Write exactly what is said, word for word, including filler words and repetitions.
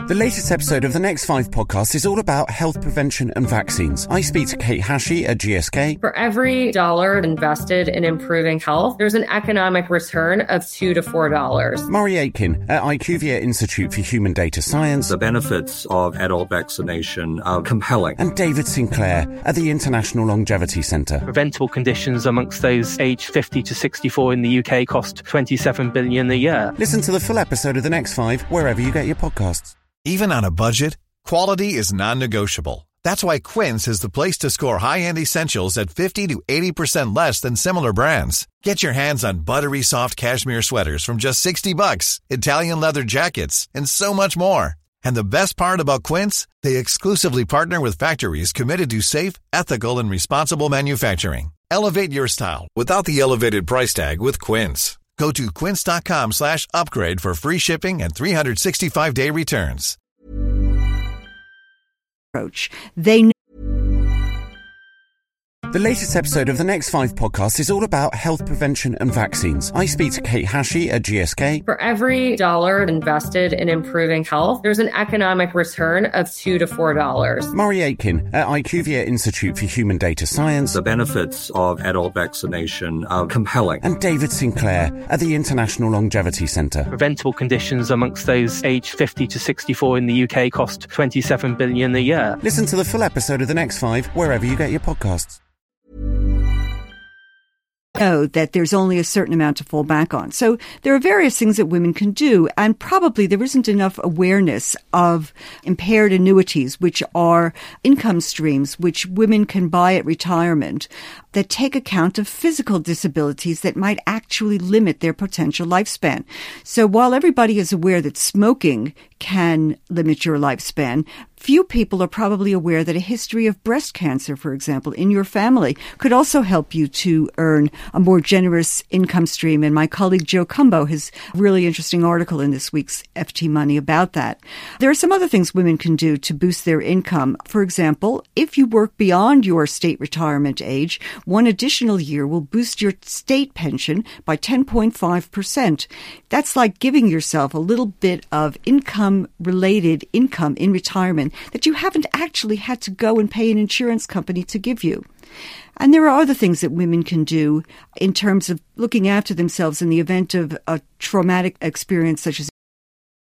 The latest episode of the Next Five podcast is all about health prevention and vaccines. I speak to Kate Hashey at G S K. For every dollar invested in improving health, there's an economic return of two to four dollars. Murray Aitken at IQVIA Institute for Human Data Science. The benefits of adult vaccination are compelling. And David Sinclair at the International Longevity Centre. Preventable conditions amongst those aged fifty to sixty-four in the U K cost twenty-seven billion dollars a year. Listen to the full episode of The Next Five wherever you get your podcasts. Even on a budget, quality is non-negotiable. That's why Quince is the place to score high-end essentials at fifty to eighty percent less than similar brands. Get your hands on buttery soft cashmere sweaters from just sixty bucks, Italian leather jackets, and so much more. And the best part about Quince, they exclusively partner with factories committed to safe, ethical, and responsible manufacturing. Elevate your style without the elevated price tag with Quince. Go to quince.com slash upgrade for free shipping and three sixty-five day returns. They The latest episode of the Next Five podcast is all about health prevention and vaccines. I speak to Kate Hashey at G S K. For every dollar invested in improving health, there's an economic return of two to four dollars. Murray Aitken at IQVIA Institute for Human Data Science. The benefits of adult vaccination are compelling. And David Sinclair at the International Longevity Centre. Preventable conditions amongst those aged fifty to sixty-four in the U K cost twenty-seven billion dollars a year. Listen to the full episode of The Next Five wherever you get your podcasts. know that there's only a certain amount to fall back on. So there are various things that women can do, and probably there isn't enough awareness of impaired annuities, which are income streams which women can buy at retirement that take account of physical disabilities that might actually limit their potential lifespan. So while everybody is aware that smoking can limit your lifespan, few people are probably aware that a history of breast cancer, for example, in your family could also help you to earn a more generous income stream. And my colleague Joe Cumbo has a really interesting article in this week's F T Money about that. There are some other things women can do to boost their income. For example, if you work beyond your state retirement age, one additional year will boost your state pension by ten point five percent. That's like giving yourself a little bit of income-related income in retirement that you haven't actually had to go and pay an insurance company to give you. And there are other things that women can do in terms of looking after themselves in the event of a traumatic experience such as